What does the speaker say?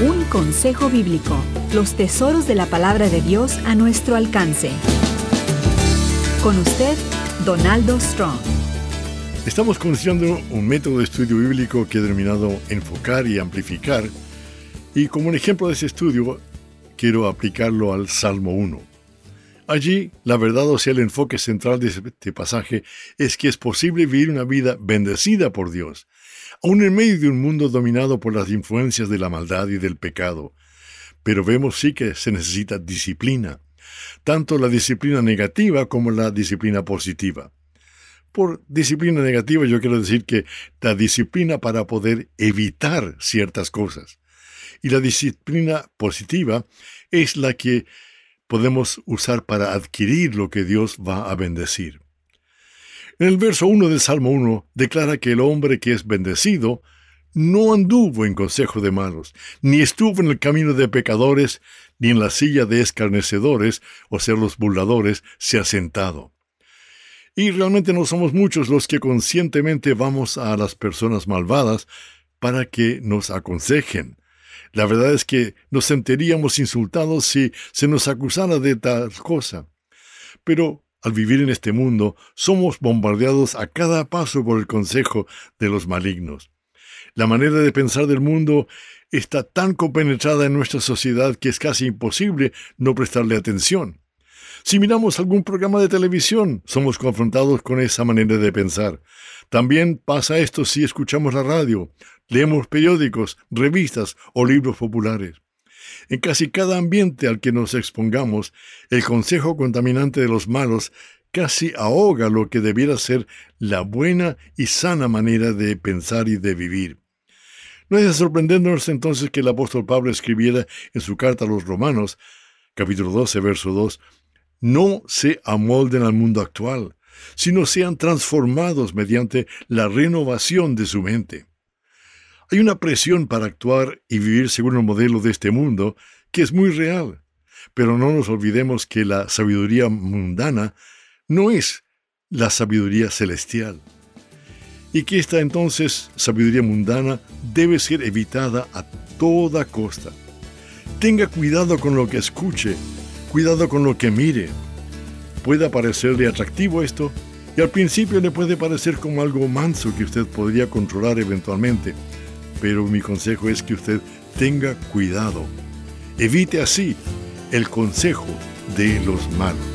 Un consejo bíblico. Los tesoros de la palabra de Dios a nuestro alcance. Con usted, Donaldo Strong. Estamos conociendo un método de estudio bíblico que he denominado enfocar y amplificar. Y como un ejemplo de ese estudio, quiero aplicarlo al Salmo 1. Allí, la verdad, o sea, el enfoque central de este pasaje es que es posible vivir una vida bendecida por Dios, aún en medio de un mundo dominado por las influencias de la maldad y del pecado. Pero vemos sí que se necesita disciplina, tanto la disciplina negativa como la disciplina positiva. Por disciplina negativa yo quiero decir que la disciplina para poder evitar ciertas cosas. Y la disciplina positiva es la que podemos usar para adquirir lo que Dios va a bendecir. En el verso 1 del Salmo 1 declara que el hombre que es bendecido no anduvo en consejo de malos, ni estuvo en el camino de pecadores, ni en la silla de escarnecedores, o sea, los burladores, se ha sentado. Y realmente no somos muchos los que conscientemente vamos a las personas malvadas para que nos aconsejen. La verdad es que nos sentiríamos insultados si se nos acusara de tal cosa. Pero al vivir en este mundo, somos bombardeados a cada paso por el consejo de los malignos. La manera de pensar del mundo está tan compenetrada en nuestra sociedad que es casi imposible no prestarle atención. Si miramos algún programa de televisión, somos confrontados con esa manera de pensar. También pasa esto si escuchamos la radio, leemos periódicos, revistas o libros populares. En casi cada ambiente al que nos expongamos, el consejo contaminante de los malos casi ahoga lo que debiera ser la buena y sana manera de pensar y de vivir. No es de sorprendernos entonces que el apóstol Pablo escribiera en su carta a los Romanos, capítulo 12, verso 2, «No se amolden al mundo actual, sino sean transformados mediante la renovación de su mente». Hay una presión para actuar y vivir según el modelo de este mundo que es muy real, pero no nos olvidemos que la sabiduría mundana no es la sabiduría celestial, y que esta entonces sabiduría mundana debe ser evitada a toda costa. Tenga cuidado con lo que escuche, cuidado con lo que mire. Puede parecerle atractivo esto, y al principio le puede parecer como algo manso que usted podría controlar eventualmente, pero mi consejo es que usted tenga cuidado. Evite así el consejo de los malos.